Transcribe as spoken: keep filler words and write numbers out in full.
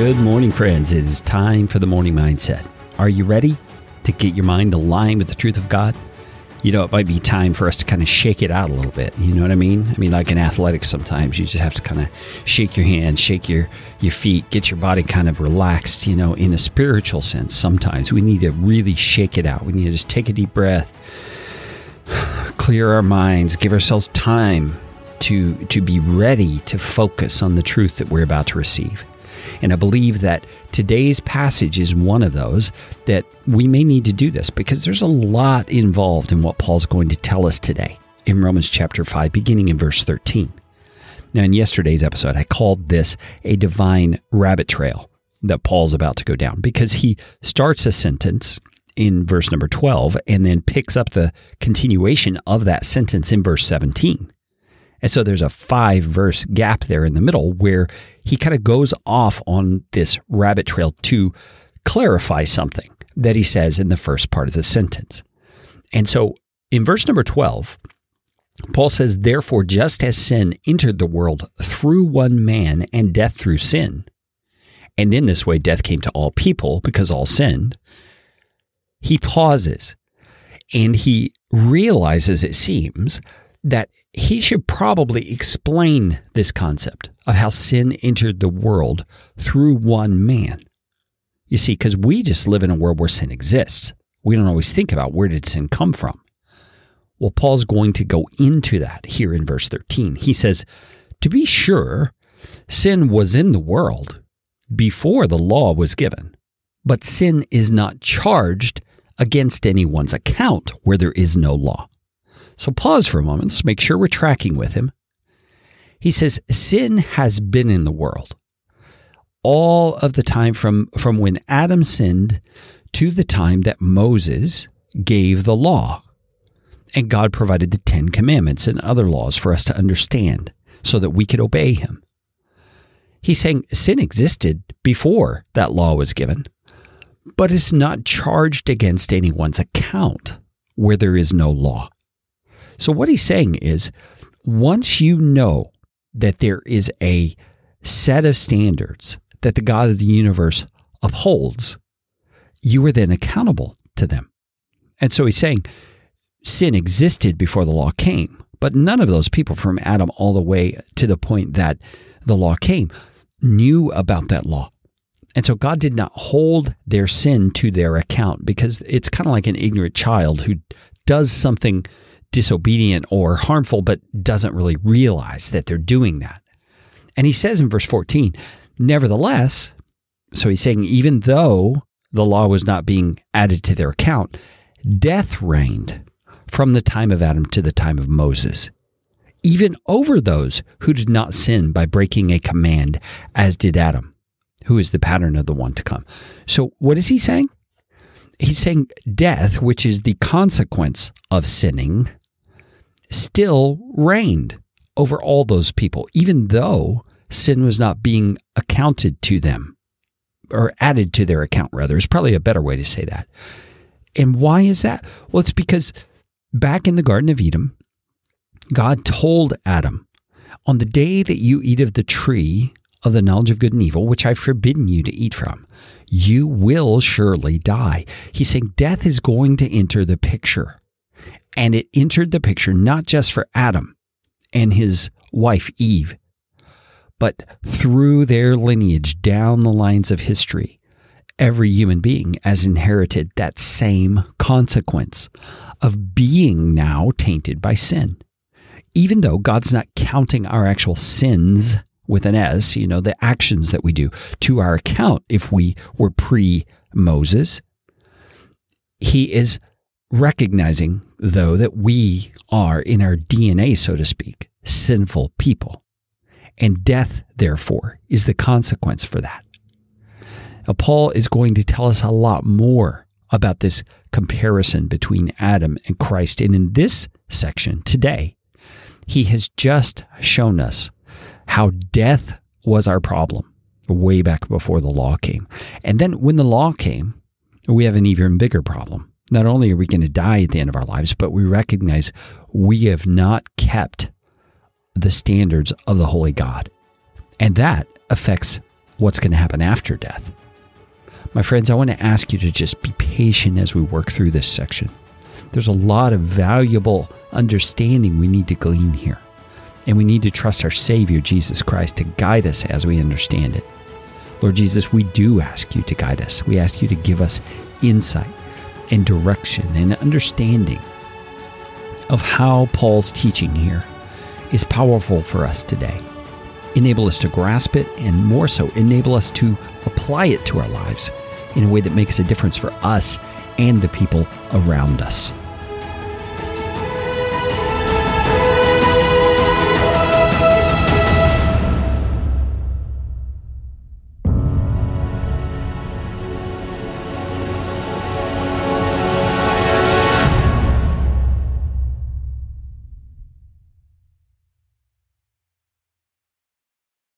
Good morning, friends. It is time for the Morning Mindset. Are you ready to get your mind aligned with the truth of God? You know, it might be time for us to kind of shake it out a little bit. You know what I mean? I mean, like in athletics, sometimes you just have to kind of shake your hands, shake your, your feet, get your body kind of relaxed. You know, in a spiritual sense, sometimes we need to really shake it out. We need to just take a deep breath, clear our minds, give ourselves time to, to be ready to focus on the truth that we're about to receive. And I believe that today's passage is one of those that we may need to do this because there's a lot involved in what Paul's going to tell us today in Romans chapter five, beginning in verse thirteen. Now, in yesterday's episode, I called this a divine rabbit trail that Paul's about to go down because he starts a sentence in verse number twelve and then picks up the continuation of that sentence in verse seventeen. And so there's a five-verse gap there in the middle where he kind of goes off on this rabbit trail to clarify something that he says in the first part of the sentence. And so in verse number twelve, Paul says, "Therefore, just as sin entered the world through one man and death through sin, and in this way death came to all people because all sinned," he pauses and he realizes, it seems, that he should probably explain this concept of how sin entered the world through one man. You see, because we just live in a world where sin exists. We don't always think about where did sin come from. Well, Paul's going to go into that here in verse thirteen. He says, "To be sure, sin was in the world before the law was given, but sin is not charged against anyone's account where there is no law." So pause for a moment. Let's make sure we're tracking with him. He says, sin has been in the world all of the time from, from when Adam sinned to the time that Moses gave the law. And God provided the Ten Commandments and other laws for us to understand so that we could obey him. He's saying sin existed before that law was given, but it's not charged against anyone's account where there is no law. So what he's saying is, once you know that there is a set of standards that the God of the universe upholds, you are then accountable to them. And so he's saying sin existed before the law came, but none of those people from Adam all the way to the point that the law came knew about that law. And so God did not hold their sin to their account because it's kind of like an ignorant child who does something disobedient or harmful, but doesn't really realize that they're doing that. And he says in verse fourteen, "Nevertheless," so he's saying even though the law was not being added to their account, death reigned from the time of Adam to the time of Moses, even over those who did not sin by breaking a command, as did Adam, who is the pattern of the one to come. So what is he saying? He's saying death, which is the consequence of sinning, still reigned over all those people, even though sin was not being accounted to them, or added to their account, rather. Is probably a better way to say that. And why is that? Well, it's because back in the Garden of Eden, God told Adam, on the day that you eat of the tree of the knowledge of good and evil, which I've forbidden you to eat from, you will surely die. He's saying death is going to enter the picture. And it entered the picture not just for Adam and his wife Eve, but through their lineage down the lines of history, every human being has inherited that same consequence of being now tainted by sin. Even though God's not counting our actual sins with an S, you know, the actions that we do, to our account if we were pre-Moses, he is recognizing, though, that we are, in our D N A, so to speak, sinful people. And death, therefore, is the consequence for that. Now, Paul is going to tell us a lot more about this comparison between Adam and Christ. And in this section today, he has just shown us how death was our problem way back before the law came. And then when the law came, we have an even bigger problem. Not only are we going to die at the end of our lives, but we recognize we have not kept the standards of the Holy God. And that affects what's going to happen after death. My friends, I want to ask you to just be patient as we work through this section. There's a lot of valuable understanding we need to glean here, and we need to trust our Savior, Jesus Christ, to guide us as we understand it. Lord Jesus, we do ask you to guide us. We ask you to give us insight and direction and understanding of how Paul's teaching here is powerful for us today. Enable us to grasp it, and more so, enable us to apply it to our lives in a way that makes a difference for us and the people around us.